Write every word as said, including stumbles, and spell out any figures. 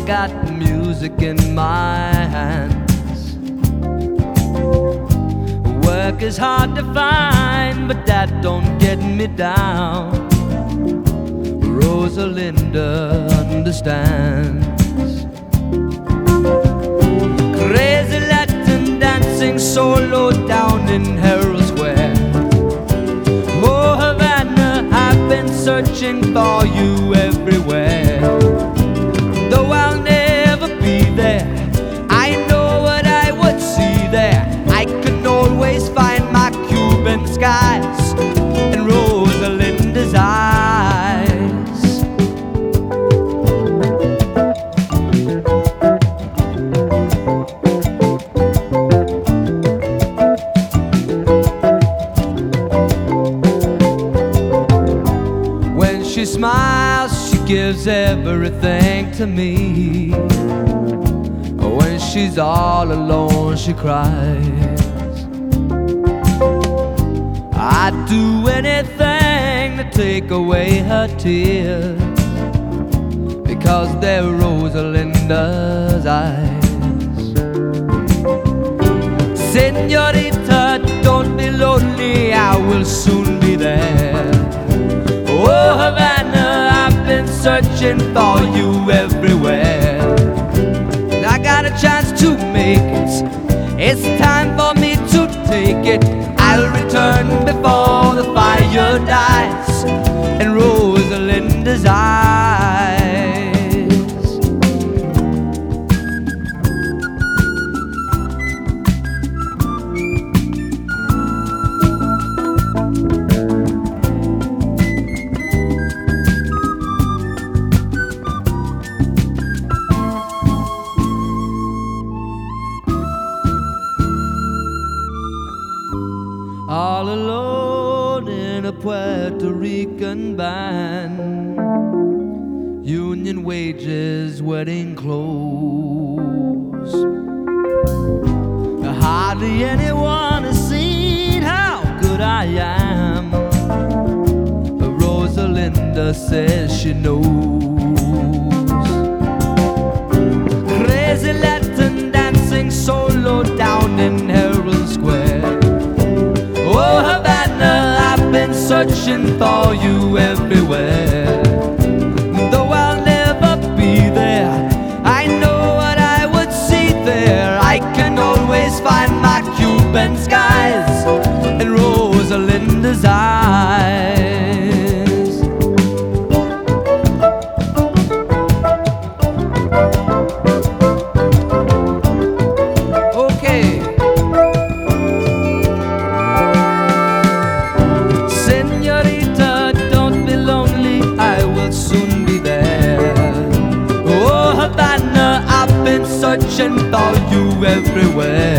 got music in my hands. Work is hard to find, but that don't get me down. Rosalinda understands. Crazy Latin dancing solo down in Herald Square. Oh Havana, I've been searching for you everywhere. Though I'll never be there, I know what I would see there. I can always find my Cuban skies and Rosalinda's eyes. When she smiles, she gives everything to me. When she's all alone, she cries. I'd do anything to take away her tears, because they're Rosalinda's eyes. Señorita, don't be lonely, I will soon be there. Oh Havana, I've been searching for you everywhere. I got a chance to make it, it's time for me to take it. I'll return before the fire dies in Rosalinda's eyes. All alone in a Puerto Rican band, union wages, wedding clothes. Hardly anyone has seen how good I am. Rosalinda says she knows. Crazy Latin dancing solo down in Herald Square. Oh Havana, I've been searching for you everywhere. Though I'll never be there, I know what I would see there. I can always find my Cuban skies and Rosalinda's eyes. Okay. Señorita, don't be lonely, I will soon be there. Oh Havana, I've been searching for you everywhere.